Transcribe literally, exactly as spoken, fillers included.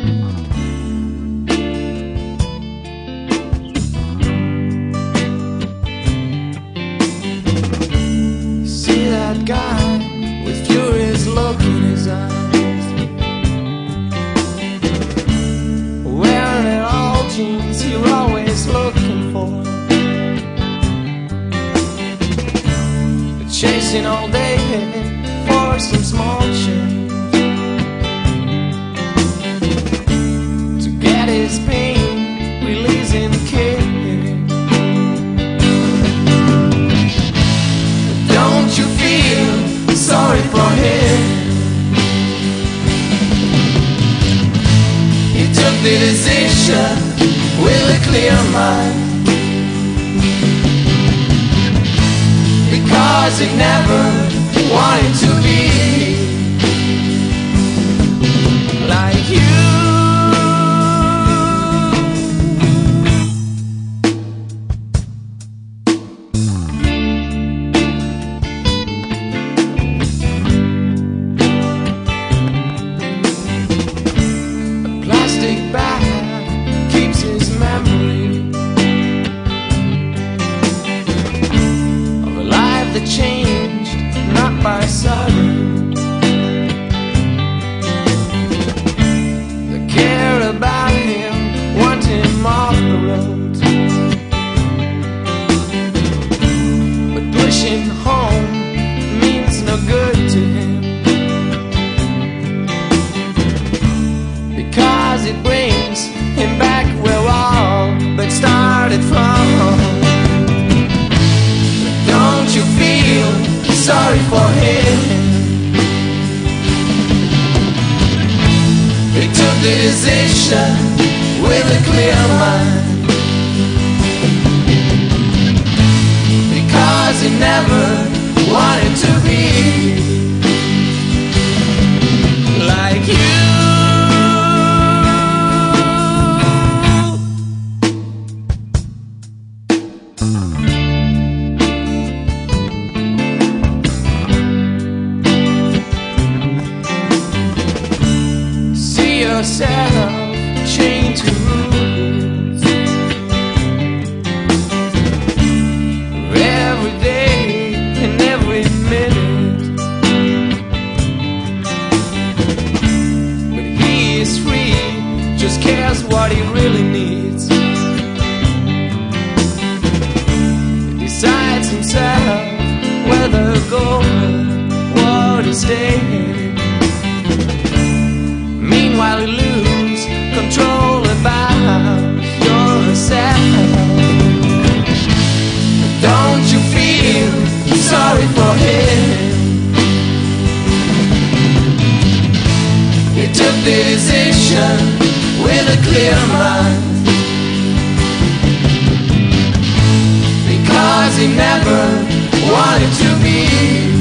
See that guy with furious look in his eyes, wearing an old jeans you're always looking for, chasing all day for some small change to get his pain releasing kid. Don't you feel sorry for him? He took the decision with a clear mind, because he never wanted to be like you. A plastic bag keeps his memory of a life that changed, not by sudden. They cared about him, want him off the road, but pushing home means no good to him, because it brings him back where all but started from. Don't you feel sorry for him? He took the decision with a clear mind, because he never wanted to be like you. Yourself chained to rules every day and every minute, but he is free, just cares what he really needs. He decides himself whether to go or to stay. Meanwhile you lose control about yourself. Don't you feel sorry for him? He took the decision with a clear mind, because he never wanted to be